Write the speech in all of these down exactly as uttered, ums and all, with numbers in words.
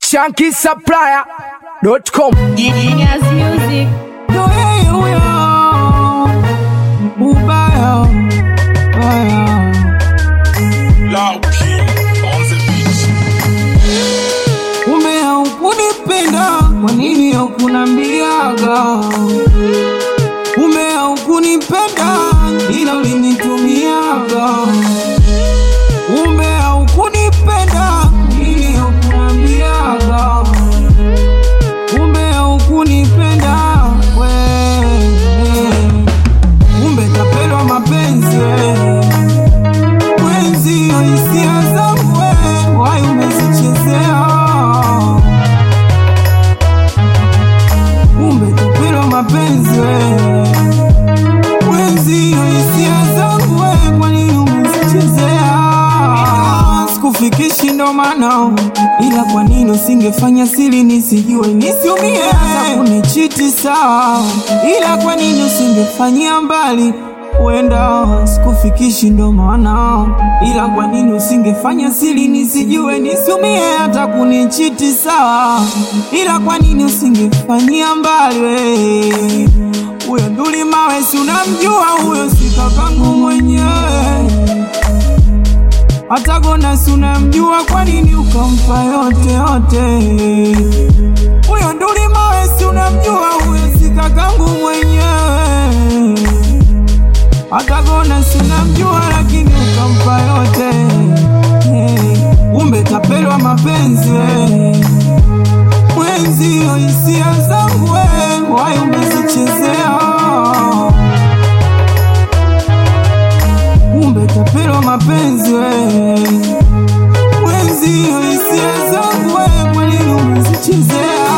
Shanky Supplier dot com. Genius Music. Yo, yo, yo. Ubaya, ubaya. Loud King on the beat. Ume haukunipenda, kwa nini haukunambiaga? Ume haukunipenda, ila ulinitumiaga. Ume haukunipenda, nini haukunambiaga? Ume haukunipenda, wewe. Umbe tapelwa mapenzi, wewe. Mwenzi hisia zangu, wewe. Wai umezichezea. Umbe tapelwa mapenzi, wewe. Mwenzi hisia zangu, wewe. Kwa nini umezichezea? Sikufikishi ndo maana, ila kwa nini usingefanya siri nisijue nisiumie? Hata kunichiti sawa, ila kwa nini usingefanyia mbali? Wenda sikufikishi ndo maana, ila kwa nini usingefanya siri nisijue nisiumie? Hata kunichiti sawa, ila kwa nini usingefanyia mbali? We huyo nduli mawe, si unamjua huyo, si kakangu mwenyewe. Hata gona si unamjua, kwa nini ukampa yote yote? Huyo nduli mawe, si unamjua huyo, si kakangu mwenyewe. Hata gona si unamjua, lakini ukampa yote. Hey, umbe tapelwa mapenzi, hey. Mwenzi hisia zangu, hey. Wai umezichezea. Umbe tapelwa mapenzi, wewe. Mwenzi hisia zangu, wewe. Kwa nini umezichezea?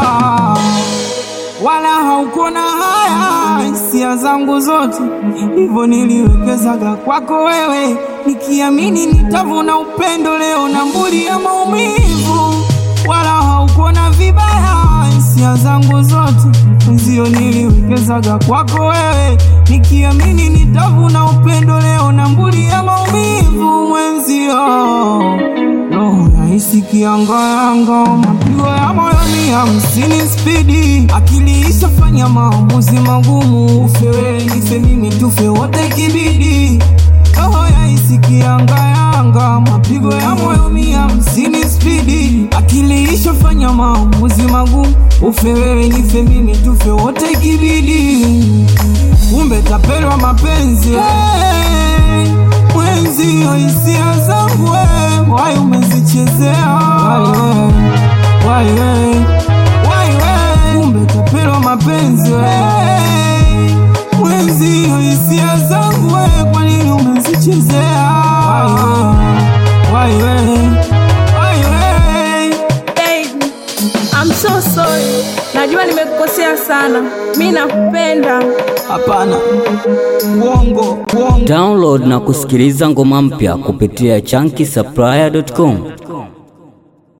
Wala haukona haya hisia zangu zote, hivyo niliwekezaga kwako wewe, nikiamini nitavuna upendo leo na mburi ya maumivu. Wala haukona vibaya hisia zangu zote, nzio niliwekezaga kwako wewe, nikiamini nitavuna upendo leo na mburi ya maumivu. Mwenzio roho yahisi kiangayanga, mapigo ya moyoni hamsini spidi, akili ishafanya maamuzi magumu. Ufe wewe nife mimi, tufe wote kibidi. Roho yahisi kiangayanga, mapigo ya moyoni hamsini spidi, akili ishafanya maamuzi magumu. Ufe wewe nife mimi, tufe wote kibidi. Umbe tapelwa mapenzi, hey. Mwenzi hisia zangu, wewe. Wai umezichezea. Wai wewe, wai wewe. Umbe tapelwa mapenzi, hey. Mwenzi hisia zangu, wewe. Kwa nini umezichezea? Wai wewe, wai wewe. Baby, I'm so sorry. Najua nimekukosea sana. Mimi nakupenda. Hapana, uongo, uongo. Download na kusikiliza ngoma mpya kupitia Shanky Supplier dot com.